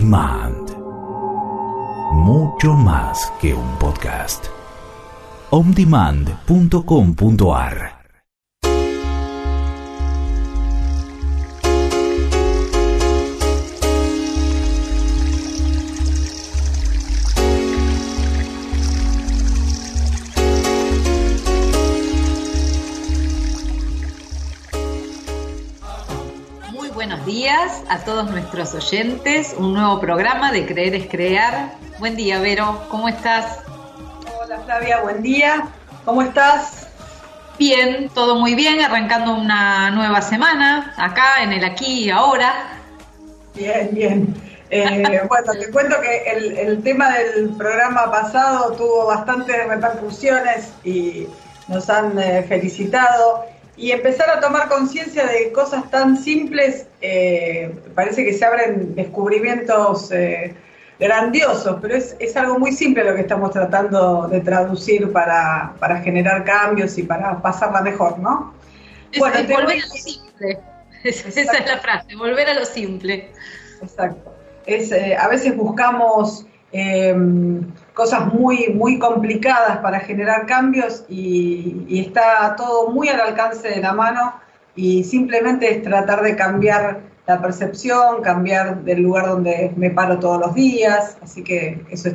Demand. Mucho más que un podcast. ondemand.com.ar. Buenos días a todos nuestros oyentes, un nuevo programa de Creer es Crear. Buen día, Vero, ¿cómo estás? Hola Flavia, buen día, ¿cómo estás? Bien, todo muy bien, arrancando una nueva semana, acá en el aquí y ahora. Bien. Bueno, te cuento que el tema del programa pasado tuvo bastantes repercusiones y nos han felicitado. Y empezar a tomar conciencia de cosas tan simples, parece que se abren descubrimientos grandiosos, pero es algo muy simple lo que estamos tratando de traducir para generar cambios y para pasarla mejor, ¿no? Bueno, volver a lo simple, esa es la frase, volver a lo simple. Exacto. A veces buscamos cosas muy complicadas para generar cambios y está todo muy al alcance de la mano y simplemente es tratar de cambiar la percepción, cambiar del lugar donde me paro todos los días, así que eso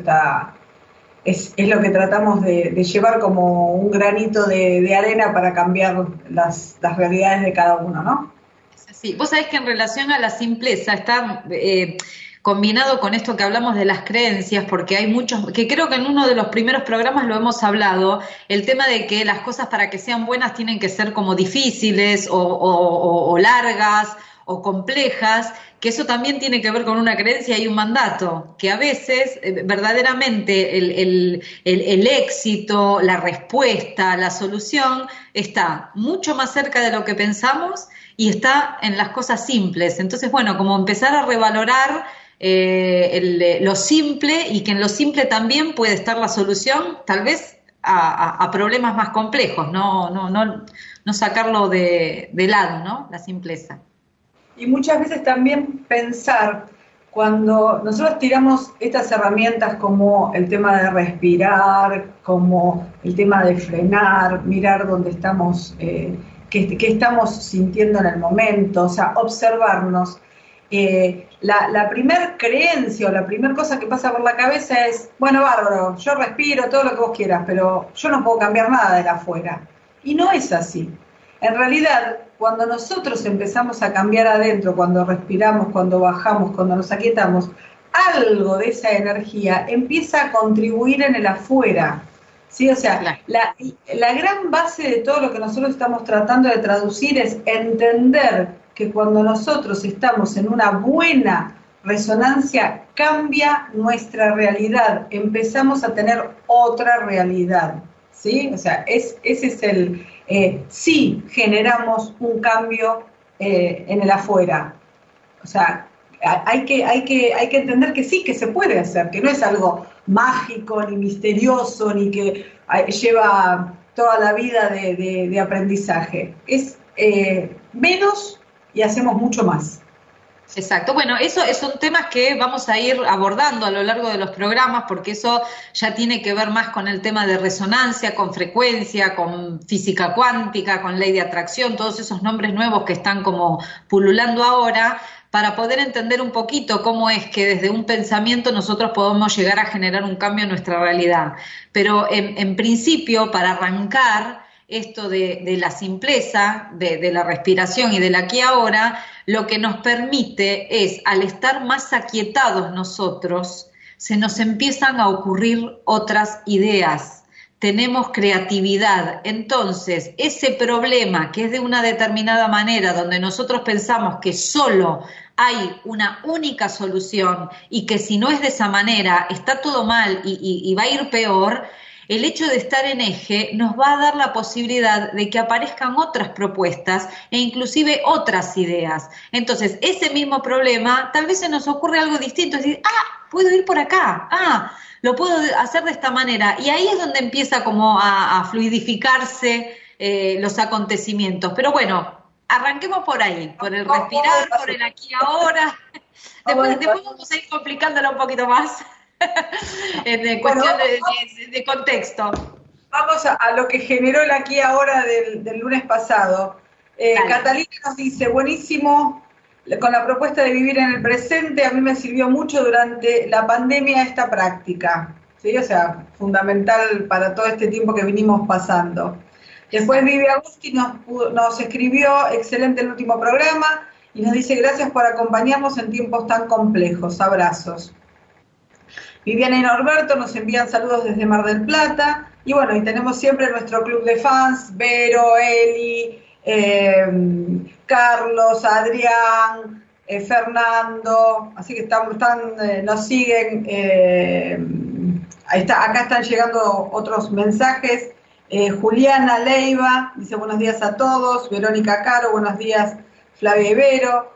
es lo que tratamos de llevar como un granito de arena para cambiar las realidades de cada uno, ¿no? Sí, vos sabés que en relación a la simpleza está combinado con esto que hablamos de las creencias, porque hay muchos, que creo que en uno de los primeros programas lo hemos hablado, el tema de que las cosas para que sean buenas tienen que ser como difíciles o largas o complejas, que eso también tiene que ver con una creencia y un mandato, que a veces verdaderamente el éxito, la respuesta, la solución está mucho más cerca de lo que pensamos y está en las cosas simples. Entonces, bueno, como empezar a revalorar lo simple y que en lo simple también puede estar la solución, tal vez a problemas más complejos, no sacarlo de lado, ¿no? La simpleza. Y muchas veces también pensar, cuando nosotros tiramos estas herramientas como el tema de respirar, como el tema de frenar, mirar dónde estamos, qué estamos sintiendo en el momento, o sea, observarnos. La primer creencia o la primera cosa que pasa por la cabeza es, bueno, bárbaro, yo respiro todo lo que vos quieras, pero yo no puedo cambiar nada de afuera. Y no es así. En realidad, cuando nosotros empezamos a cambiar adentro, cuando respiramos, cuando bajamos, cuando nos aquietamos, algo de esa energía empieza a contribuir en el afuera. ¿Sí? O sea, la gran base de todo lo que nosotros estamos tratando de traducir es entender que cuando nosotros estamos en una buena resonancia, cambia nuestra realidad, empezamos a tener otra realidad, ¿sí? O sea, ese es sí generamos un cambio en el afuera. O sea, hay que entender que sí, que se puede hacer, que no es algo mágico, ni misterioso, ni que lleva toda la vida de aprendizaje. Es menos y hacemos mucho más. Exacto, bueno, eso son temas que vamos a ir abordando a lo largo de los programas, porque eso ya tiene que ver más con el tema de resonancia, con frecuencia, con física cuántica, con ley de atracción, todos esos nombres nuevos que están como pululando ahora, para poder entender un poquito cómo es que desde un pensamiento nosotros podemos llegar a generar un cambio en nuestra realidad. Pero en principio, para arrancar esto de la simpleza, de la respiración y del aquí y ahora, lo que nos permite es, al estar más aquietados nosotros, se nos empiezan a ocurrir otras ideas, tenemos creatividad. Entonces, ese problema que es de una determinada manera, donde nosotros pensamos que solo hay una única solución y que si no es de esa manera está todo mal y va a ir peor, el hecho de estar en eje nos va a dar la posibilidad de que aparezcan otras propuestas e inclusive otras ideas. Entonces, ese mismo problema, tal vez se nos ocurre algo distinto, es decir, puedo ir por acá, lo puedo hacer de esta manera. Y ahí es donde empieza como a fluidificarse los acontecimientos. Pero bueno, arranquemos por ahí, por el respirar, por el aquí y ahora. Después vamos a ir complicándolo un poquito más en cuestión de contexto. Vamos a lo que generó el aquí ahora del lunes pasado. Catalina nos dice, buenísimo, con la propuesta de vivir en el presente, a mí me sirvió mucho durante la pandemia esta práctica, ¿sí? O sea, fundamental para todo este tiempo que vinimos pasando. Después Vivi Agusti nos escribió, excelente el último programa, y nos dice, gracias por acompañarnos en tiempos tan complejos, abrazos. Viviana y Norberto nos envían saludos desde Mar del Plata, y bueno, y tenemos siempre nuestro club de fans, Vero, Eli, Carlos, Adrián, Fernando, así que nos siguen, acá están llegando otros mensajes. Juliana Leiva dice buenos días a todos, Verónica Caro, buenos días Flavia Ibero,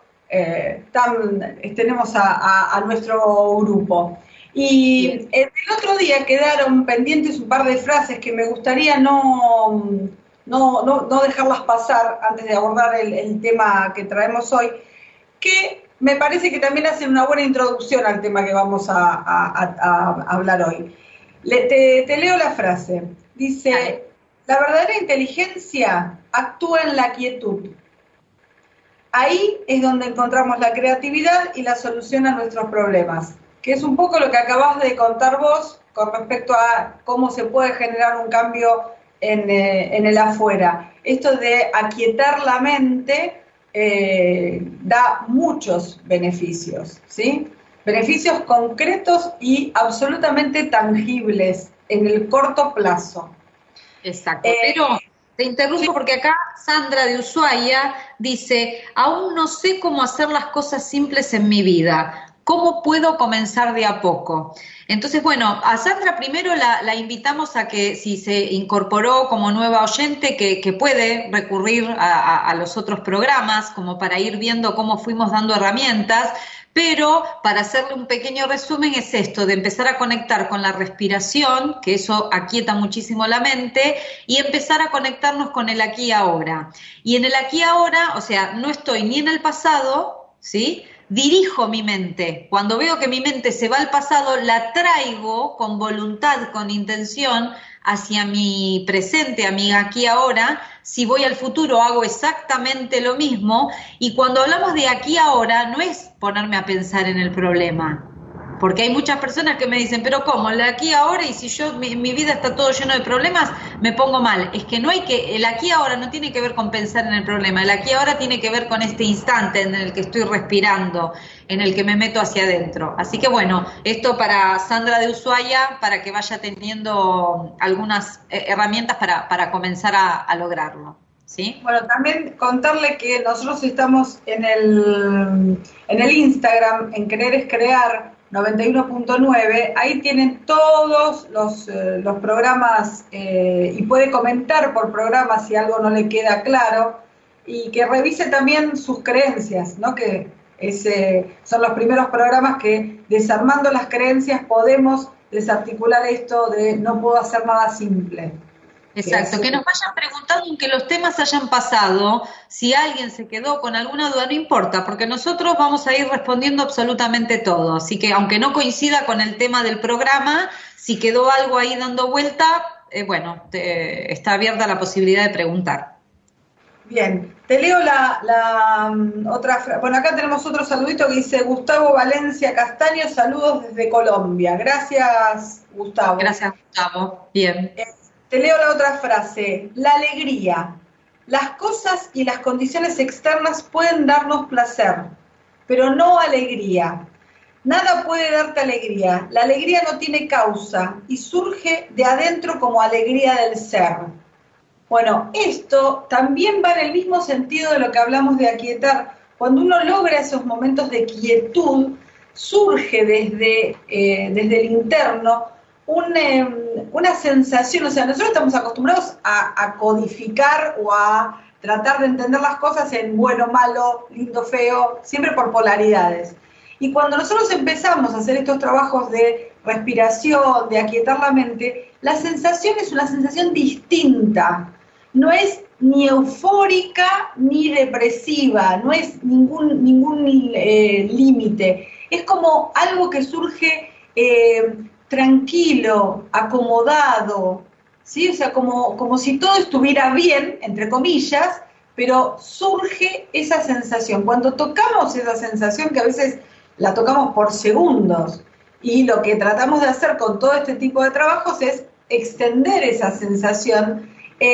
tenemos a nuestro grupo. Y el otro día quedaron pendientes un par de frases que me gustaría no dejarlas pasar antes de abordar el tema que traemos hoy, que me parece que también hacen una buena introducción al tema que vamos a hablar hoy. Te leo la frase. Dice, la verdadera inteligencia actúa en la quietud. Ahí es donde encontramos la creatividad y la solución a nuestros problemas, que es un poco lo que acabas de contar vos con respecto a cómo se puede generar un cambio en el afuera. Esto de aquietar la mente da muchos beneficios, ¿sí? Beneficios concretos y absolutamente tangibles en el corto plazo. Exacto, pero te interrumpo porque acá Sandra de Ushuaia dice, aún no sé cómo hacer las cosas simples en mi vida. ¿Cómo puedo comenzar de a poco? Entonces, bueno, a Sandra primero la invitamos a que si se incorporó como nueva oyente, que puede recurrir a los otros programas como para ir viendo cómo fuimos dando herramientas, pero para hacerle un pequeño resumen es esto, de empezar a conectar con la respiración, que eso aquieta muchísimo la mente, y empezar a conectarnos con el aquí y ahora. Y en el aquí y ahora, o sea, no estoy ni en el pasado, ¿sí?, dirijo mi mente. Cuando veo que mi mente se va al pasado, la traigo con voluntad, con intención, hacia mi presente, a mi aquí y ahora. Si voy al futuro, hago exactamente lo mismo. Y cuando hablamos de aquí y ahora, no es ponerme a pensar en el problema. Porque hay muchas personas que me dicen, pero ¿cómo? El aquí y ahora, y si mi vida está todo lleno de problemas, me pongo mal. Es que el aquí y ahora no tiene que ver con pensar en el problema, el aquí y ahora tiene que ver con este instante en el que estoy respirando, en el que me meto hacia adentro. Así que bueno, esto para Sandra de Ushuaia, para que vaya teniendo algunas herramientas para comenzar a lograrlo. ¿Sí? Bueno, también contarle que nosotros estamos en el Instagram, en Querer es Crear, 91.9, ahí tienen todos los programas y puede comentar por programa si algo no le queda claro y que revise también sus creencias, ¿no? Que son los primeros programas que desarmando las creencias podemos desarticular esto de no puedo hacer nada simple. Exacto, que nos vayan preguntando en que los temas hayan pasado, si alguien se quedó con alguna duda, no importa, porque nosotros vamos a ir respondiendo absolutamente todo, así que aunque no coincida con el tema del programa, si quedó algo ahí dando vuelta, está abierta la posibilidad de preguntar. Bien, te leo la otra frase. Bueno, acá tenemos otro saludito que dice Gustavo Valencia Castaño, saludos desde Colombia. Gracias, Gustavo. Gracias, Gustavo. Bien. Te leo la otra frase, la alegría. Las cosas y las condiciones externas pueden darnos placer, pero no alegría. Nada puede darte alegría. La alegría no tiene causa y surge de adentro como alegría del ser. Bueno, esto también va en el mismo sentido de lo que hablamos de aquietar. Cuando uno logra esos momentos de quietud, surge desde el interno una sensación, o sea, nosotros estamos acostumbrados a codificar o a tratar de entender las cosas en bueno, malo, lindo, feo, siempre por polaridades. Y cuando nosotros empezamos a hacer estos trabajos de respiración, de aquietar la mente, la sensación es una sensación distinta. No es ni eufórica ni depresiva, no es ningún límite. Es como algo que surge tranquilo, acomodado, ¿sí? O sea, como si todo estuviera bien, entre comillas, pero surge esa sensación. Cuando tocamos esa sensación, que a veces la tocamos por segundos, y lo que tratamos de hacer con todo este tipo de trabajos es extender esa sensación,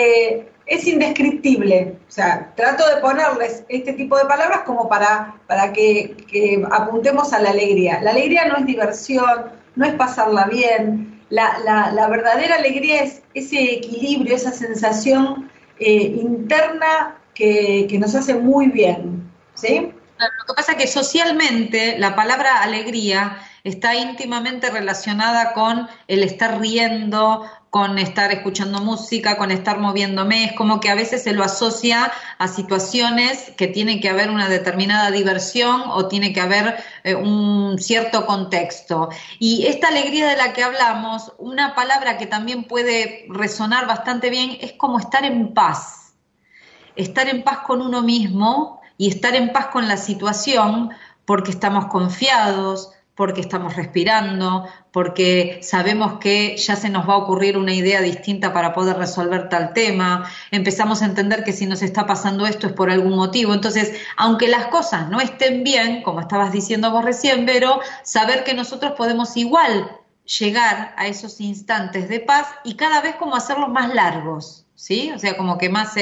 es indescriptible. O sea, trato de ponerles este tipo de palabras como para que apuntemos a la alegría. La alegría no es diversión, no es pasarla bien. La verdadera alegría es ese equilibrio, esa sensación interna que nos hace muy bien, ¿sí? Lo que pasa es que socialmente la palabra alegría está íntimamente relacionada con el estar riendo, con estar escuchando música, con estar moviéndome. Es como que a veces se lo asocia a situaciones que tiene que haber una determinada diversión o tiene que haber un cierto contexto. Y esta alegría de la que hablamos, una palabra que también puede resonar bastante bien, es como estar en paz. Estar en paz con uno mismo y estar en paz con la situación, porque estamos confiados, porque estamos respirando, porque sabemos que ya se nos va a ocurrir una idea distinta para poder resolver tal tema, empezamos a entender que si nos está pasando esto es por algún motivo. Entonces, aunque las cosas no estén bien, como estabas diciendo vos recién, Vero, saber que nosotros podemos igual llegar a esos instantes de paz y cada vez como hacerlos más largos, ¿sí? O sea, como que más,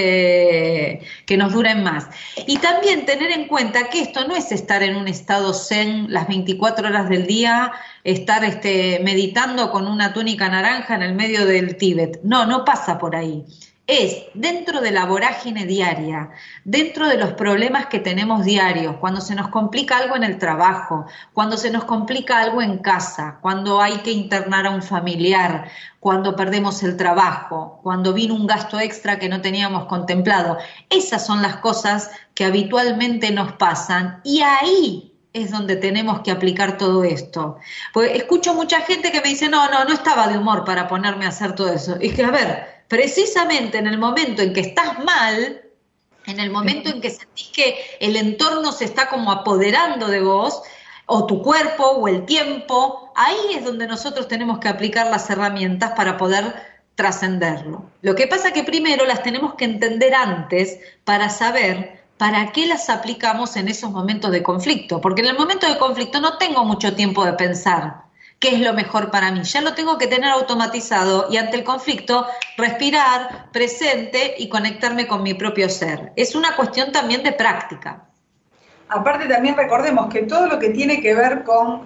que nos duren más. Y también tener en cuenta que esto no es estar en un estado zen las 24 horas del día, estar meditando con una túnica naranja en el medio del Tíbet. No, no pasa por ahí. Es dentro de la vorágine diaria, dentro de los problemas que tenemos diarios, cuando se nos complica algo en el trabajo, cuando se nos complica algo en casa, cuando hay que internar a un familiar, cuando perdemos el trabajo, cuando vino un gasto extra que no teníamos contemplado. Esas son las cosas que habitualmente nos pasan y ahí es donde tenemos que aplicar todo esto. Porque escucho mucha gente que me dice, no estaba de humor para ponerme a hacer todo eso. Y que, a ver, precisamente en el momento en que estás mal, en el momento en que sentís que el entorno se está como apoderando de vos, o tu cuerpo, o el tiempo, ahí es donde nosotros tenemos que aplicar las herramientas para poder trascenderlo. Lo que pasa es que primero las tenemos que entender antes para saber para qué las aplicamos en esos momentos de conflicto, porque en el momento de conflicto no tengo mucho tiempo de pensar qué es lo mejor para mí, ya lo tengo que tener automatizado y ante el conflicto respirar, presente y conectarme con mi propio ser. Es una cuestión también de práctica. Aparte también recordemos que todo lo que tiene que ver con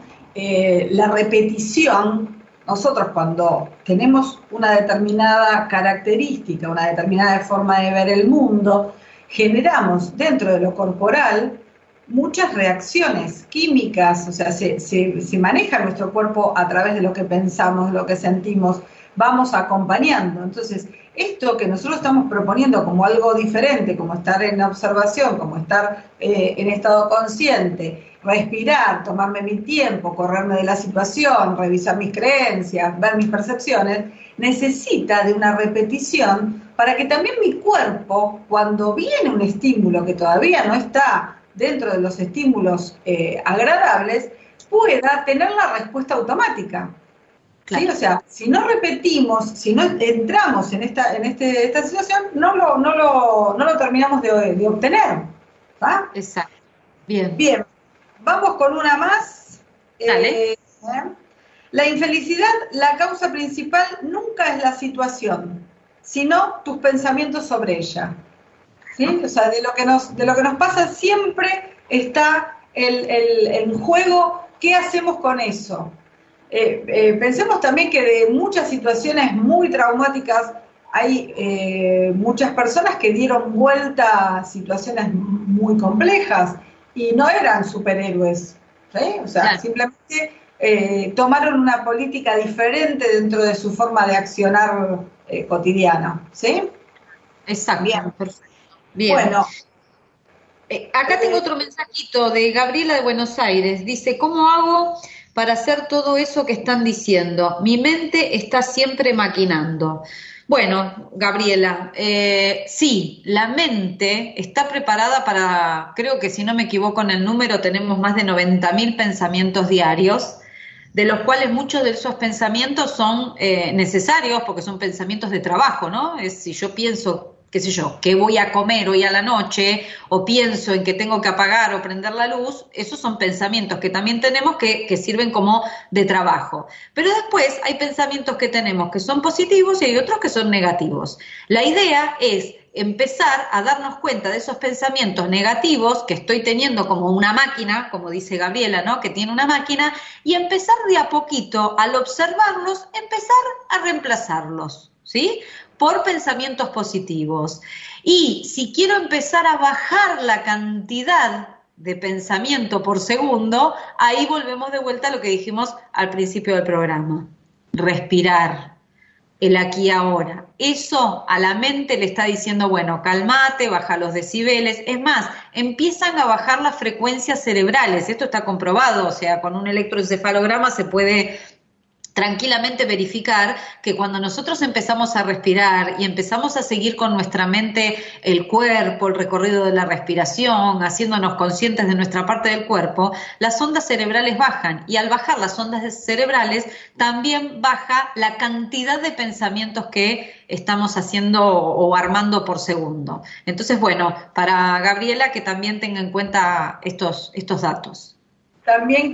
la repetición, nosotros cuando tenemos una determinada característica, una determinada forma de ver el mundo, generamos dentro de lo corporal muchas reacciones químicas, o sea, se maneja nuestro cuerpo a través de lo que pensamos, lo que sentimos, vamos acompañando. Entonces, esto que nosotros estamos proponiendo como algo diferente, como estar en observación, como estar en estado consciente, respirar, tomarme mi tiempo, correrme de la situación, revisar mis creencias, ver mis percepciones, necesita de una repetición para que también mi cuerpo, cuando viene un estímulo que todavía no está dentro de los estímulos agradables, pueda tener la respuesta automática. Claro. ¿Sí? O sea, si no repetimos, si no entramos en esta situación, no lo terminamos de obtener. ¿Va? Exacto. Bien. Bien. Vamos con una más. Dale. La infelicidad, la causa principal nunca es la situación, sino tus pensamientos sobre ella. ¿Sí? O sea, de lo que nos pasa siempre está en juego qué hacemos con eso. Pensemos también que de muchas situaciones muy traumáticas hay muchas personas que dieron vuelta a situaciones muy complejas y no eran superhéroes, ¿sí? O sea, claro, simplemente tomaron una política diferente dentro de su forma de accionar cotidiana, ¿sí? Exacto. Bien. Perfecto. Bien. Bueno. Acá tengo otro mensajito de Gabriela de Buenos Aires. Dice, ¿cómo hago para hacer todo eso que están diciendo? Mi mente está siempre maquinando. Bueno, Gabriela, sí, la mente está preparada para, creo que si no me equivoco en el número, tenemos más de 90.000 pensamientos diarios, de los cuales muchos de esos pensamientos son necesarios porque son pensamientos de trabajo, ¿no? Es si yo pienso, qué sé yo, qué voy a comer hoy a la noche, o pienso en que tengo que apagar o prender la luz, esos son pensamientos que también tenemos que sirven como de trabajo. Pero después hay pensamientos que tenemos que son positivos y hay otros que son negativos. La idea es empezar a darnos cuenta de esos pensamientos negativos que estoy teniendo como una máquina, como dice Gabriela, ¿no? Que tiene una máquina, y empezar de a poquito, al observarlos, empezar a reemplazarlos, ¿sí? Por pensamientos positivos. Y si quiero empezar a bajar la cantidad de pensamiento por segundo, ahí volvemos de vuelta a lo que dijimos al principio del programa. Respirar, el aquí y ahora. Eso a la mente le está diciendo, bueno, calmate, baja los decibeles. Es más, empiezan a bajar las frecuencias cerebrales. Esto está comprobado, o sea, con un electroencefalograma se puede tranquilamente verificar que cuando nosotros empezamos a respirar y empezamos a seguir con nuestra mente el cuerpo, el recorrido de la respiración, haciéndonos conscientes de nuestra parte del cuerpo, las ondas cerebrales bajan, y al bajar las ondas cerebrales también baja la cantidad de pensamientos que estamos haciendo o armando por segundo. Entonces, bueno, para Gabriela que también tenga en cuenta estos datos. También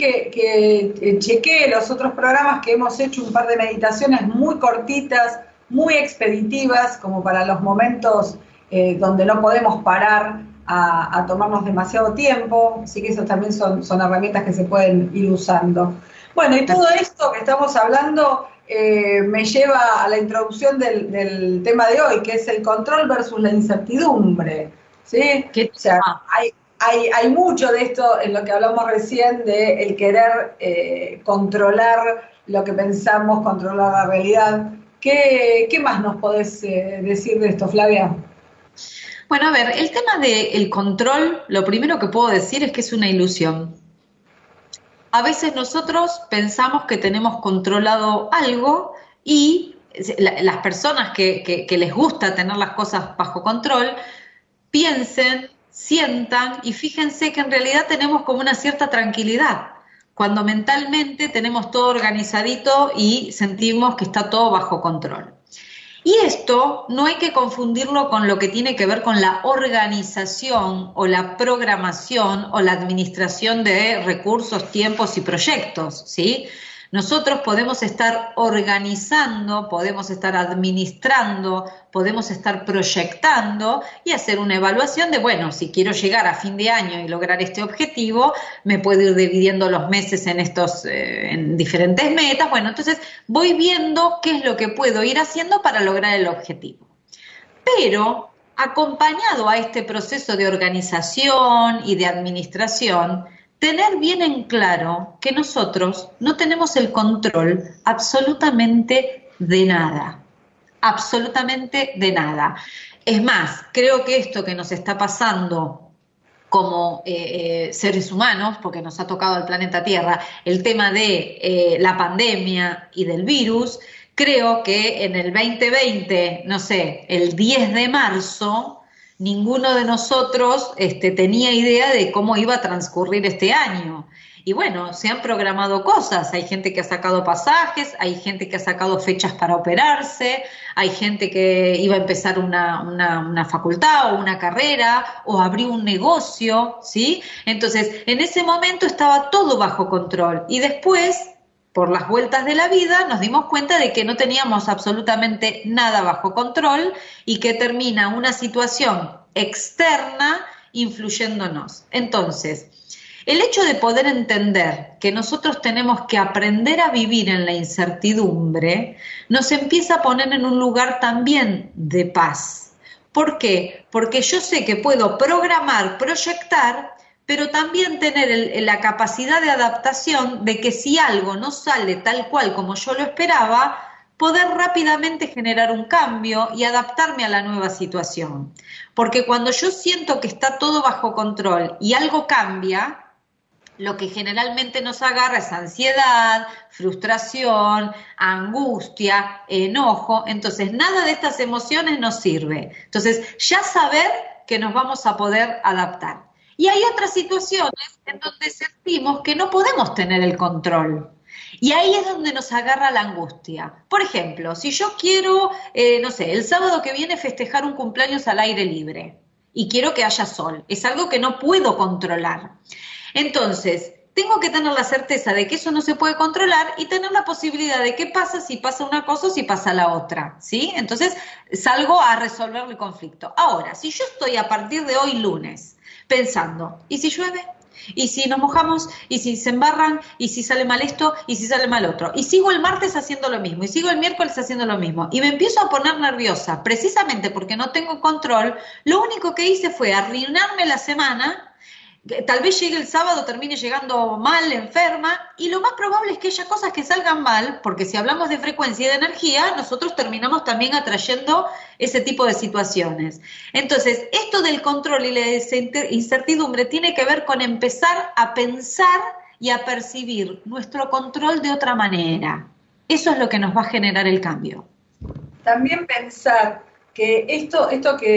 que chequee los otros programas que hemos hecho, un par de meditaciones muy cortitas, muy expeditivas, como para los momentos donde no podemos parar a tomarnos demasiado tiempo, así que esas también son herramientas que se pueden ir usando. Bueno, y todo esto que estamos hablando me lleva a la introducción del tema de hoy, que es el control versus la incertidumbre, ¿sí? O sea, hay mucho de esto en lo que hablamos recién, de el querer controlar lo que pensamos, controlar la realidad. ¿Qué más nos podés decir de esto, Flavia? Bueno, a ver, el tema del control, lo primero que puedo decir es que es una ilusión. A veces nosotros pensamos que tenemos controlado algo, y las personas que les gusta tener las cosas bajo control, sientan y fíjense que en realidad tenemos como una cierta tranquilidad, cuando mentalmente tenemos todo organizadito y sentimos que está todo bajo control. Y esto no hay que confundirlo con lo que tiene que ver con la organización o la programación o la administración de recursos, tiempos y proyectos, ¿sí? Nosotros podemos estar organizando, podemos estar administrando, podemos estar proyectando y hacer una evaluación de, bueno, si quiero llegar a fin de año y lograr este objetivo, me puedo ir dividiendo los meses en diferentes metas. Bueno, entonces voy viendo qué es lo que puedo ir haciendo para lograr el objetivo. Pero acompañado a este proceso de organización y de administración, tener bien en claro que nosotros no tenemos el control absolutamente de nada, absolutamente de nada. Es más, creo que esto que nos está pasando como seres humanos, porque nos ha tocado al planeta Tierra, el tema de la pandemia y del virus, creo que en el 2020, no sé, el 10 de marzo, ninguno de nosotros tenía idea de cómo iba a transcurrir este año. Y bueno, se han programado cosas, hay gente que ha sacado pasajes, hay gente que ha sacado fechas para operarse, hay gente que iba a empezar una facultad o una carrera o abrió un negocio, ¿sí? Entonces, en ese momento estaba todo bajo control, y después, por las vueltas de la vida, nos dimos cuenta de que no teníamos absolutamente nada bajo control y que termina una situación externa influyéndonos. Entonces, el hecho de poder entender que nosotros tenemos que aprender a vivir en la incertidumbre nos empieza a poner en un lugar también de paz. ¿Por qué? Porque yo sé que puedo programar, proyectar, pero también tener la capacidad de adaptación de que si algo no sale tal cual como yo lo esperaba, poder rápidamente generar un cambio y adaptarme a la nueva situación. Porque cuando yo siento que está todo bajo control y algo cambia, lo que generalmente nos agarra es ansiedad, frustración, angustia, enojo. Entonces, nada de estas emociones nos sirve. Entonces, ya saber que nos vamos a poder adaptar. Y hay otras situaciones en donde sentimos que no podemos tener el control. Y ahí es donde nos agarra la angustia. Por ejemplo, si yo quiero, no sé, el sábado que viene festejar un cumpleaños al aire libre y quiero que haya sol, es algo que no puedo controlar. Entonces, tengo que tener la certeza de que eso no se puede controlar y tener la posibilidad de qué pasa si pasa una cosa o si pasa la otra, ¿sí? Entonces, salgo a resolver el conflicto. Ahora, si yo estoy a partir de hoy lunes pensando, ¿y si llueve? ¿Y si nos mojamos? ¿Y si se embarran? ¿Y si sale mal esto? ¿Y si sale mal otro? Y sigo el martes haciendo lo mismo, y sigo el miércoles haciendo lo mismo, y me empiezo a poner nerviosa, precisamente porque no tengo control. Lo único que hice fue arruinarme la semana. Tal vez llegue el sábado, termine llegando mal, enferma, y lo más probable es que haya cosas que salgan mal, porque si hablamos de frecuencia y de energía, nosotros terminamos también atrayendo ese tipo de situaciones. Entonces, esto del control y la incertidumbre tiene que ver con empezar a pensar y a percibir nuestro control de otra manera. Eso es lo que nos va a generar el cambio. También pensar que esto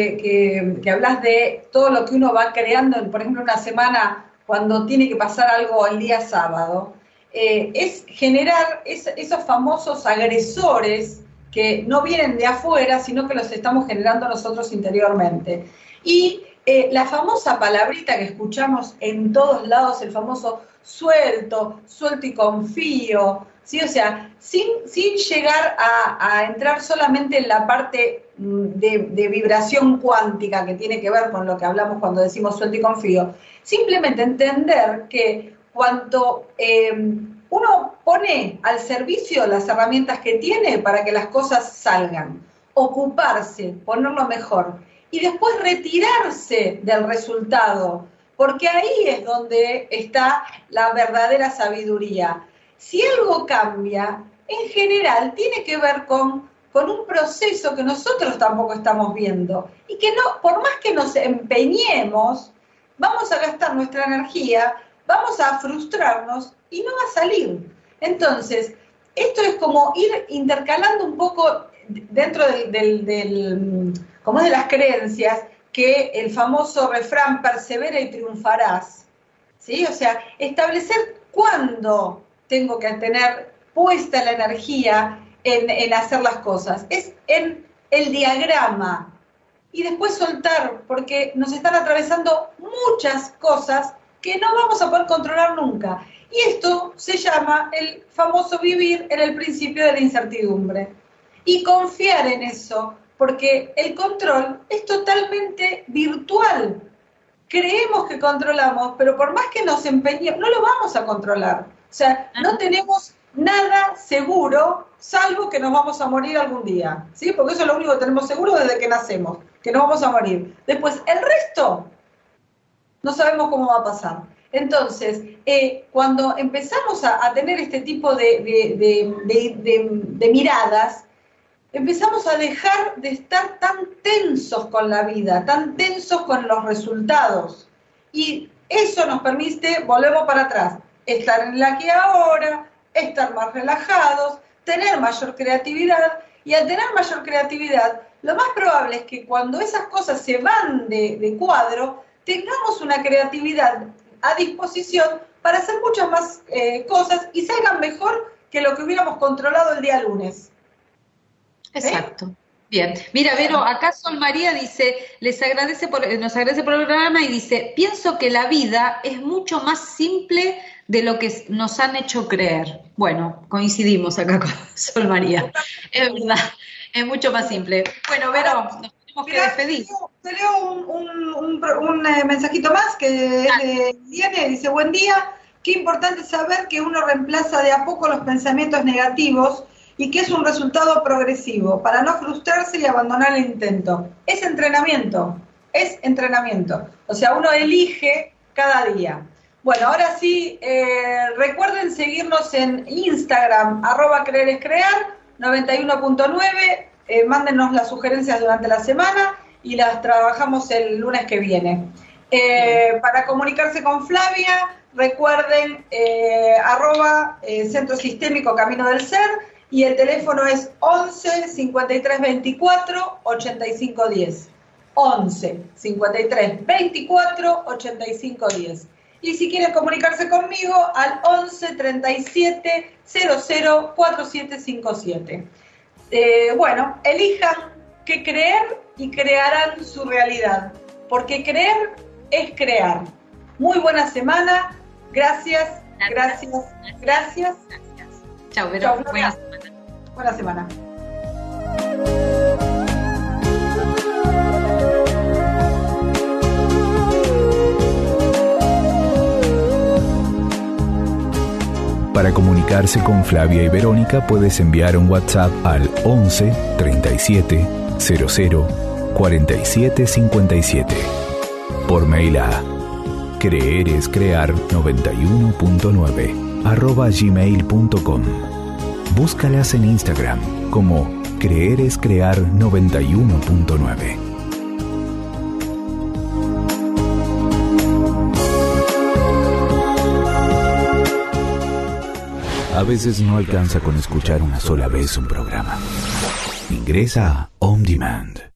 que hablas de todo lo que uno va creando, por ejemplo, una semana cuando tiene que pasar algo el día sábado, es generar esos famosos agresores que no vienen de afuera, sino que los estamos generando nosotros interiormente. Y la famosa palabrita que escuchamos en todos lados, el famoso suelto y confío, ¿sí? O sea, sin llegar a entrar solamente en la parte de vibración cuántica que tiene que ver con lo que hablamos cuando decimos suelto y confío, simplemente entender que cuando uno pone al servicio las herramientas que tiene para que las cosas salgan, ocuparse, ponerlo mejor y después retirarse del resultado, porque ahí es donde está la verdadera sabiduría. Si algo cambia, en general tiene que ver con un proceso que nosotros tampoco estamos viendo y que no, por más que nos empeñemos, vamos a gastar nuestra energía, vamos a frustrarnos y no va a salir. Entonces, esto es como ir intercalando un poco dentro como es de las creencias, que el famoso refrán persevera y triunfarás, ¿sí? O sea, establecer cuándo tengo que tener puesta la energía en hacer las cosas, es en el diagrama, y después soltar, porque nos están atravesando muchas cosas que no vamos a poder controlar nunca, y esto se llama el famoso vivir en el principio de la incertidumbre, y confiar en eso, porque el control es totalmente virtual. Creemos que controlamos, pero por más que nos empeñemos, no lo vamos a controlar. O sea, no tenemos nada seguro, salvo que nos vamos a morir algún día, ¿sí? Porque eso es lo único que tenemos seguro desde que nacemos, que nos vamos a morir. Después, el resto, no sabemos cómo va a pasar. Entonces, cuando empezamos a tener este tipo de miradas, empezamos a dejar de estar tan tensos con la vida, tan tensos con los resultados. Y eso nos permite, volvemos para atrás, estar en el aquí y ahora, estar más relajados, tener mayor creatividad. Y al tener mayor creatividad, lo más probable es que cuando esas cosas se van de cuadro, tengamos una creatividad a disposición para hacer muchas más cosas y salgan mejor que lo que hubiéramos controlado el día lunes. Exacto. Bien. Mira, Vero, acá Sol María dice, nos agradece por el programa y dice, pienso que la vida es mucho más simple de lo que nos han hecho creer. Bueno, coincidimos acá con Sol María. Es verdad, es mucho más simple. Bueno, Vero, nos tenemos que despedir. Te leo un mensajito más que viene, dice, buen día, qué importante saber que uno reemplaza de a poco los pensamientos negativos y que es un resultado progresivo, para no frustrarse y abandonar el intento. Es entrenamiento. O sea, uno elige cada día. Bueno, ahora sí, recuerden seguirnos en Instagram, @creerescrear, 91.9, mándenos las sugerencias durante la semana y las trabajamos el lunes que viene. Para comunicarse con Flavia, recuerden, Centro Sistémico Camino del Ser, y el teléfono es 11 53 24 85 10. 11 53 24 85 10. Y si quieren comunicarse conmigo, al 11 37 00 4757. Bueno, elijan qué creer y crearán su realidad, porque creer es crear. Muy buena semana, gracias. Chao, Vero. Chao, Flora. Buena semana. Para comunicarse con Flavia y Verónica puedes enviar un WhatsApp al 11 37 00 47 57. Por mail a creerescrear91.9 @gmail.com. Búscalas en Instagram como creerescrear91.9. A veces no alcanza con escuchar una sola vez un programa. Ingresa a On Demand.